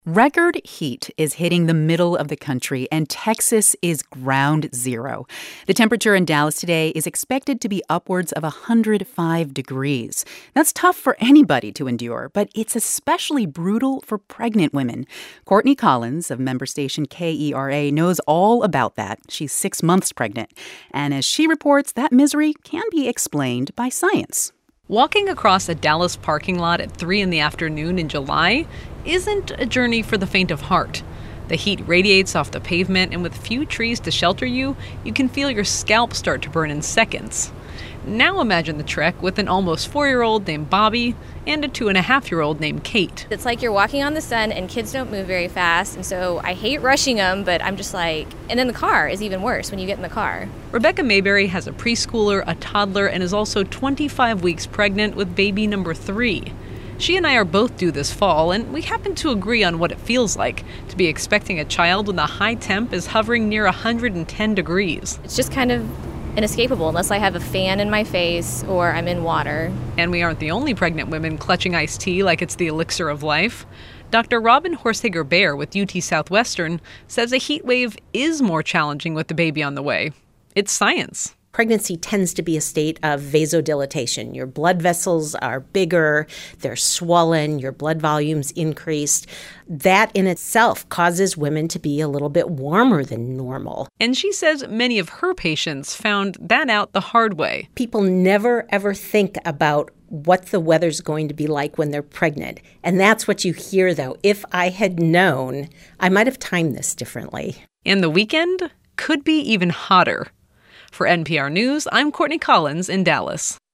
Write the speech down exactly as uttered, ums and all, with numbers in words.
Record heat is hitting the middle of the country, and Texas is ground zero. The temperature in Dallas today is expected to be upwards of one hundred five degrees. That's tough for anybody to endure, but it's especially brutal for pregnant women. Courtney Collins of member station K E R A knows all about that. She's six months pregnant. And as she reports, that misery can be explained by science. Walking across a Dallas parking lot at three in the afternoon in July isn't a journey for the faint of heart. The heat radiates off the pavement, and with few trees to shelter you, you can feel your scalp start to burn in seconds. Now imagine the trek with an almost four-year-old named Bobby and a two-and-a-half-year-old named Kate. It's like you're walking on the sun, and kids don't move very fast, and so I hate rushing them, but I'm just like... And then the car is even worse when you get in the car. Rebecca Mayberry has a preschooler, a toddler, and is also twenty-five weeks pregnant with baby number three. She and I are both due this fall, and we happen to agree on what it feels like to be expecting a child when the high temp is hovering near one hundred ten degrees. It's just kind of inescapable unless I have a fan in my face or I'm in water. And we aren't the only pregnant women clutching iced tea like it's the elixir of life. Doctor Robin Horsager-Bear with U T Southwestern says a heat wave is more challenging with the baby on the way. It's science. Pregnancy tends to be a state of vasodilatation. Your blood vessels are bigger, they're swollen, your blood volume's increased. That in itself causes women to be a little bit warmer than normal. And she says many of her patients found that out the hard way. People never, ever think about what the weather's going to be like when they're pregnant. And that's what you hear, though. If I had known, I might have timed this differently. And the weekend could be even hotter. For N P R News, I'm Courtney Collins in Dallas.